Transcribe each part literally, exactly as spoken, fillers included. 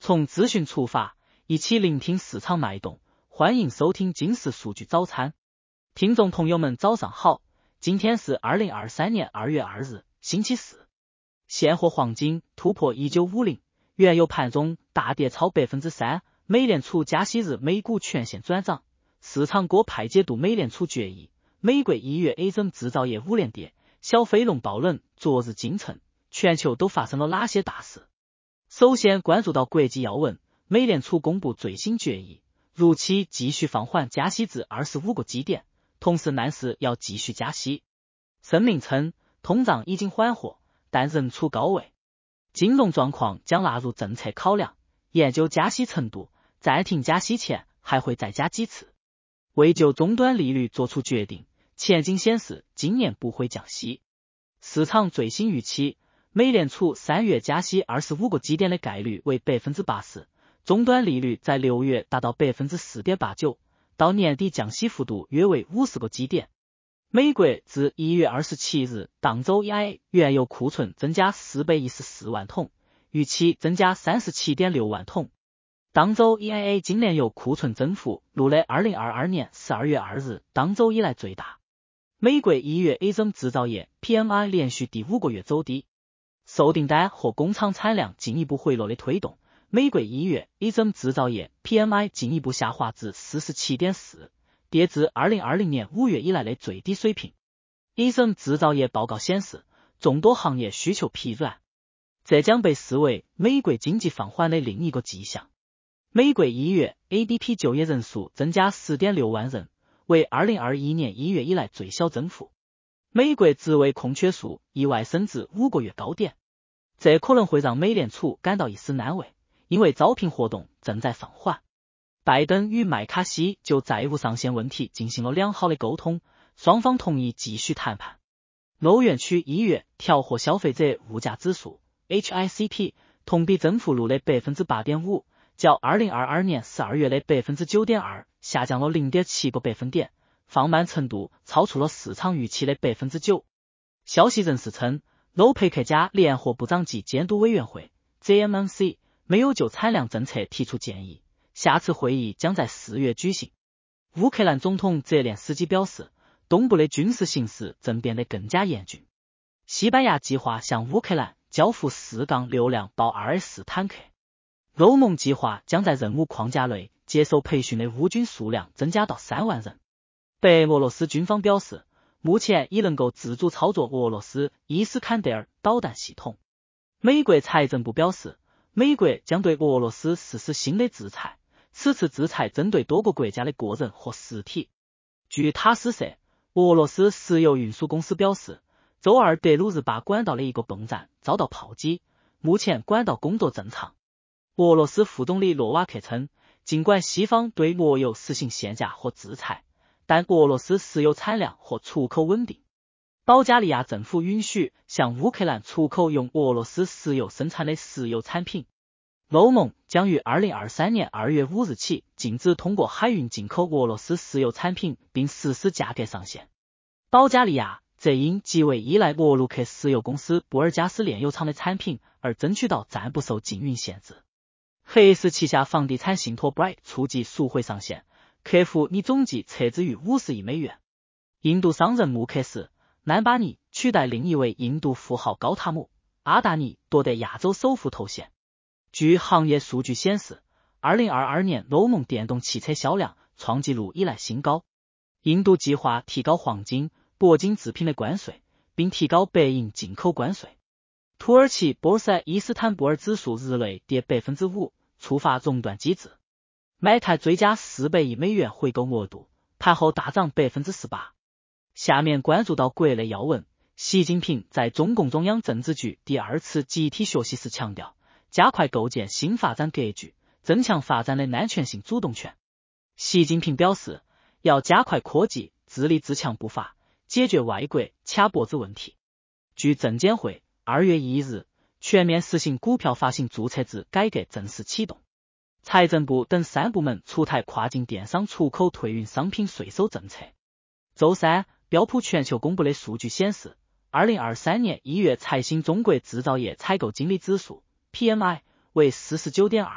从资讯出发，一起聆听市场脉动，欢迎收听金石数据早餐。听众朋友们早上好，今天是二零二三年二月二日，星期四。现货黄金突破一九五零，原油盘中大跌超 百分之三， 美联储加息日美股全线转涨，市场各派解读美联储决议。美国一月 A 股制造业五连跌，小非农爆冷，昨日惊晨，全球都发生了哪些大事？首先关注到国际要闻，美联储公布最新决议，如期继续放缓加息至二十五个基点，同时暗示要继续加息。声明称，通胀已经缓和，但仍处高位，金融状况将纳入政策考量，研究加息程度，暂停加息前还会再加几次。为就终端利率做出决定，前景显示今年不会降息。市场最新预期，美联储三月加息二十五个基点的概率为 百分之八十， 终端利率在六月达到 百分之四点八九， 到年底降息幅度约为五十个基点。美国自一月二十七日当周 E I A 原油库存增加四百一十四万桶，预期增加 三十七点六万桶。当周 E I A 精炼油库存增幅录得二零二二年十二月二日当周以来最大。美国一月 A 股制造业 P M I 连续第五个月走低，受订单和工厂产量进一步回落的推动，美国一月 A 股制造业 P M I 进一步下滑至 四十七点四， 跌至二零二零年五月以来的最低水平。A 股制造业报告显示，众多行业需求疲软，这将被视为美国经济放缓的另一个迹象。美国一月 A D P 就业人数增加 十点六万人，为二零二一年一月以来最小增幅。美国职位空缺数意外升至五个月高点，这可能会让美联储感到一丝难为，因为招聘活动正在放缓。拜登与麦卡锡就债务上限问题进行了良好的沟通，双方同意继续谈判。欧元区一月调和消费者物价指数 H I C P 同比增幅录得 百分之八点五， 较二零二二年十二月的 百分之九点二 下降了 零点七个百分点，放慢程度超出了市场预期的 百分之九。 消息人士称，欧佩克加联合部长级监督委员会 G M M C 没有就产量政策提出建议，下次会议将在四月举行。乌克兰总统泽连斯基表示，东部的军事形势正变得更加严峻。西班牙计划向乌克兰交付四杠六辆豹 R S 坦克。欧盟计划将在任务框架内接受培训的乌军数量增加到三万人。白俄罗斯军方表示，目前已能够自主操作俄罗斯伊斯坎德尔导弹系统。美国财政部表示，美国将对俄罗斯实施新的制裁，此次制裁针对多个国家的个人和实体。据塔斯社，俄罗斯石油运输公司表示，周二德鲁日巴管道的一个泵站遭到炮击，目前管道工作正常。俄罗斯副总理诺瓦克称，尽管西方对俄油实行限价和制裁，但俄罗斯石油产量和出口稳定。保加利亚政府允许向乌克兰出口用俄罗斯石油生产的石油产品。欧盟将于二零二三年二月五日起禁止通过海运进口俄罗斯石油产品，并实施价格上限。保加利亚则因极为依赖俄卢克石油公司布尔加斯炼油厂的产品而争取到暂不受禁运限制。黑石旗下房地产信托 Bright 触及赎回上限，客户拟总计撤资逾五十亿美元。印度商人穆克斯·南巴尼取代另一位印度富豪高塔姆·阿达尼夺得亚洲首富头衔。据行业数据显示，二零二二年欧盟电动汽车销量创纪录以来新高。印度计划提高黄金、铂金制品的关税，并提高白银进口关税。土耳其波塞伊斯坦布尔指数日内跌 百分之五， 触发熔断机制。买泰追加四百亿美元回购额度，盘后大涨 百分之十八。下面关注到国内要闻，习近平在中共中央政治局第二次集体学习时强调，加快构建新发展格局，增强发展的安全性主动权。习近平表示，要加快科技自立自强步伐，解决外国卡脖子问题。据证监会，二月一日，全面实行股票发行注册制改革正式启动。财政部等三部门出台跨境电商出口退运商品税收政策。周三，标普全球公布的数据显示，二零二三年一月财新中国制造业采购经理指数 P M I 为 四十九点二，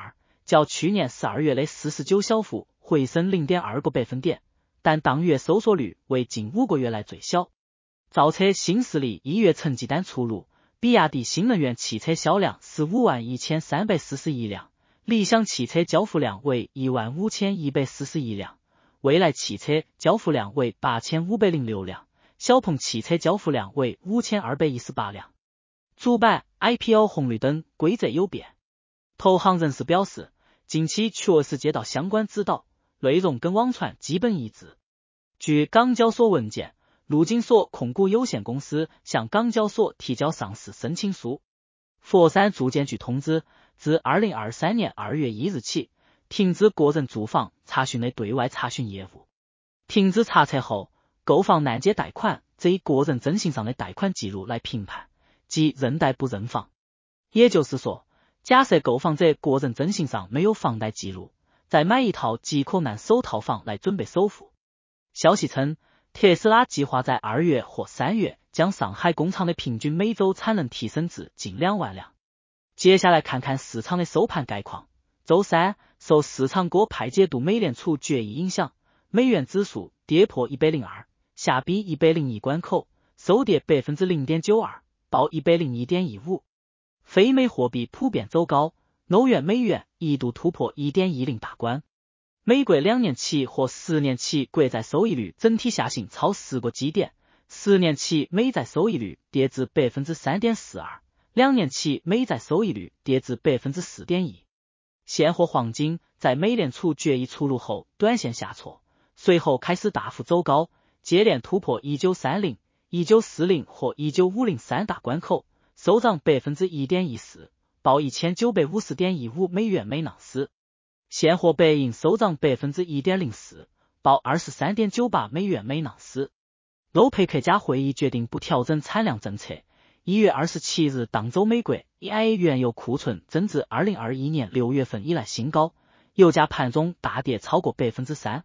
较去年十二月的四十九小幅回升 零点二 个百分点，但当月收缩率为近五个月来最小。造车新势力一月成绩单出炉，比亚迪新能源汽车销量十五万一千三百四十一辆，理想汽车交付量为一万五千一百四十一辆，蔚来汽车交付量为八千五百零六辆，小鹏汽车交付量为五千二百一十八辆。主板 I P O 红绿灯规则有变。投行人士表示，近期确实接到相关指导，内容跟网传基本一致。据港交所文件，陆金所控股有限公司向港交所提交上市申请书。佛山住建局通知，自二零二三年二月一日起，停止个人住房查询的对外查询业务。停止查册后，购房按揭贷款则以个人征信上的贷款记录来评判，即认贷不认房。也就是说，假设购房者个人征信上没有房贷记录，再买一套即可按首套房来准备首付。消息称，特斯拉计划在二月或三月将上海工厂的平均每周产能提升至近两万辆。接下来看看市场的收盘概况。周三，受市场各派解读美联储决议影响，美元指数跌破一百零二，下逼一百零一关口，收跌 百分之零点九二， 报 一百零一点一五。非美货币普遍走高，欧元美元一度突破 一点一零 大关。美国两年期和十年期国债收益率整体下行超十个基点，十年期美债收益率跌至 百分之三点四二， 两年期美债收益率跌至 百分之四点一。 现货黄金在美联储决议出炉后短线下挫，随后开始大幅走高，接连突破一九三零、一九四零或一九五零三大关口，收涨 百分之一点一四， 报 一千九百五十点一五美元每盎司。现货白银收涨 百分之一点零四， 报 二十三点九八美元每盎司。欧佩克加会议决定不调整产量政策。一月二十七日当周美国 E I A 原油库存增至二零二一年六月份以来新高，油价盘中大跌超过 百分之三。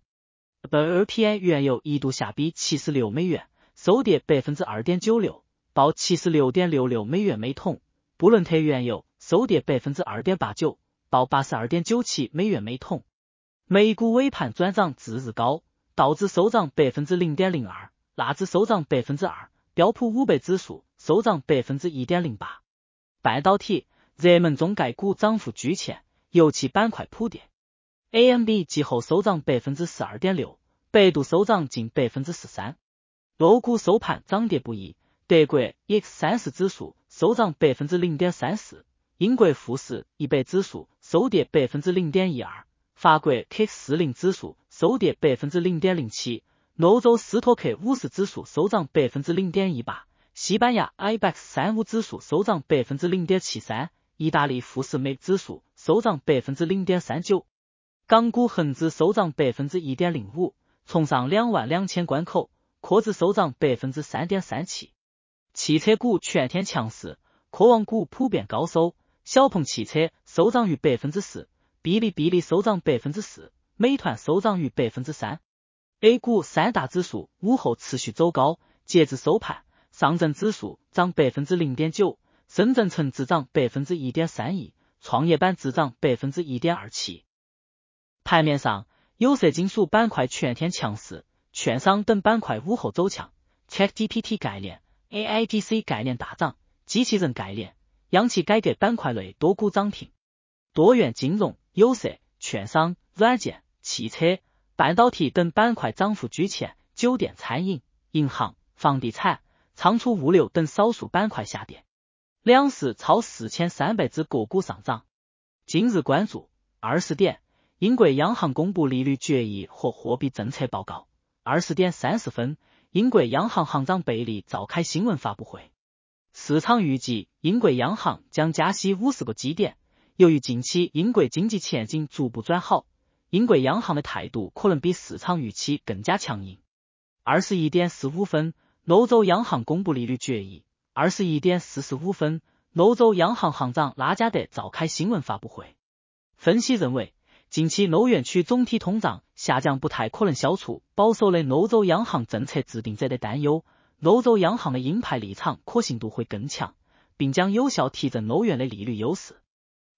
W T I 原油一度下逼七十六美元，收跌 百分之二点九六， 报 七十六点六六美元每桶。布伦特原油收跌 百分之二点八九， 报 八十二点九七美元每桶。美股尾盘转涨至日高，道指收涨 百分之零点零二， 纳指收涨 百分之二， 标普五百指数收涨 百分之一点零八。 半导体、热门中概股涨幅居前，油气板块普跌。A M D 季后收涨 百分之十二点六， 百度收涨近 百分之十三。 欧股收盘涨跌不一，德国 E X 三十 指数收涨 百分之零点三四， 英国富时一百指数收跌 百分之零点一二， 法国 K 四十 指数收跌 百分之零点零七， 欧洲斯托克五十指数收涨 百分之零点一八， 西班牙 I B E X 三十五 指数收涨 百分之零点七三， 意大利富时美指数收涨 百分之零点三九。 港股恒指收涨 百分之一点零五， 冲上两万两千关口，科指收涨 百分之三点三七。 汽车股全天强势，科网股普遍高收，小鹏汽车收涨逾 百分之四， 哔哩哔哩收涨 百分之四， 美团收涨逾 百分之三。 A 股三大指数午后持续走高，截至收盘，上证指数涨 百分之零点九， 深圳成指涨 百分之一点三一， 创业板指涨 百分之一点二七。 盘面上，有色金属板块全天强势，券商等板块午后走强， ChatGPT 概念、A I G C 概念大涨，机器人概念、央企改革板块类多股涨停。多元金融、有色、券商、软件、汽车、半导体等板块涨幅居前，酒店餐饮、银行、房地产、仓储物流等少数板块下跌。两市超四千三百只个股上涨。今日关注二十点，英国央行公布利率决议和货币政策报告。二十点三十分，英国央行行长贝利召开新闻发布会。市场预计英国央行将加息五十个基点。由于近期英国经济前景逐步转好，英国央行的态度可能比市场预期更加强硬。二十一点十五分，欧洲央行公布利率决议。二十一点四十五分，欧洲央行行长拉加德召开新闻发布会。分析认为，近期欧元区总体通胀下降不太可能消除保守的欧洲央行政策制定者的担忧，欧洲央行的鹰派立场可信度会更强，并将有效提振欧元的利率优势。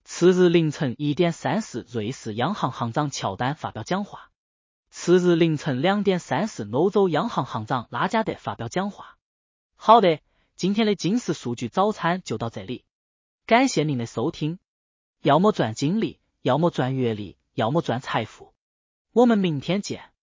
次日凌晨一点三十，瑞士央行行长乔丹发表讲话。次日凌晨两点三十，欧洲央行行长拉加德发表讲话。好的，今天的金石数据早餐就到这里，感谢您的收听。要么赚精力，要么赚阅历，要么赚财富。我们明天见。